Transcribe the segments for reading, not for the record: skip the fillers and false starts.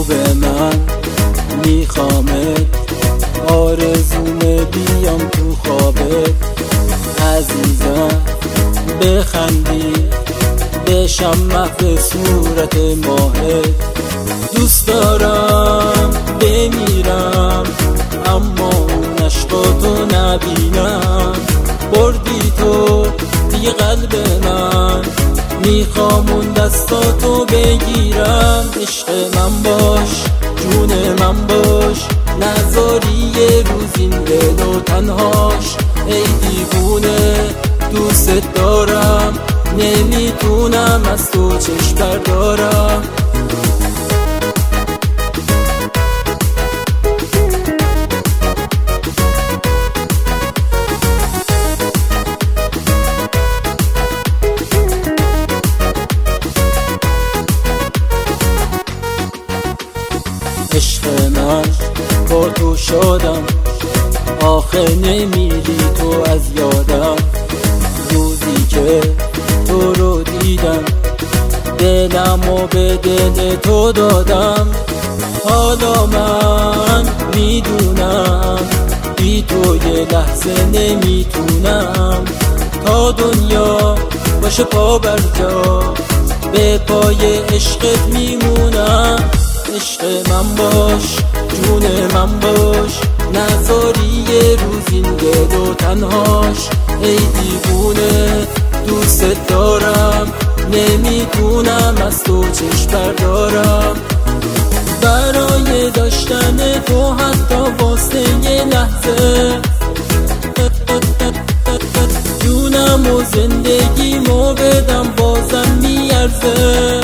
خوب من میخوامت، آرزومه بیام تو خوابت. عزیزم بخندی بشم محو صورت ماهت. دوست دارم بمیرم اما اون عشقاتو نبینم. بردی تو دیگه قلب من، میخوام اون دستاتو بگیرم. عشق من باش، جون من باش، نذاری یه روز این دل و تنهاش. ای دیوونه دوست دارم، نمیتونم از تو چشم بردارم. عشق من با تو شادم، آخه نمیری تو از یادم. روزی که تو رو دیدم دلم و به دل تو دادم. حالا من میدونم بی تو یه لحظه نمیتونم. تا دنیا باشه پا بر جا، به پای عشقت میمونم. عشق من باش، جون من باش، نذاری یه روز این دل و تنهاش. ای دیوونه دوست دارم، نمیتونم از تو چشم بردارم. برای داشتن تو حتی واسه یه لحظه جونم و زندگیمو بدم بازم میارزه.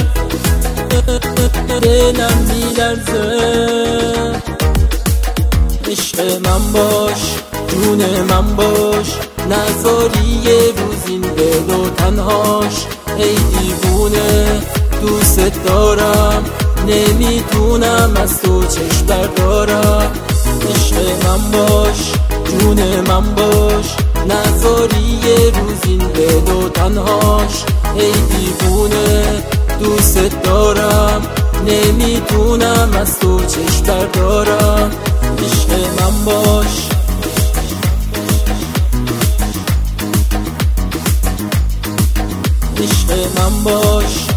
دلم میلرزه. عشق من باش، جون من باش، نذاری یه روز این دل و تنهاش. ای دیوونه دوست دارم، نمیتونم از تو چشم بردارم. عشق من باش، جون من باش، نذاری یه روز این دل و تنهاش. ای دیوونه دوست دارم، نمیتونم از تو چشم بردارم. عشق من باش. عشق من باش.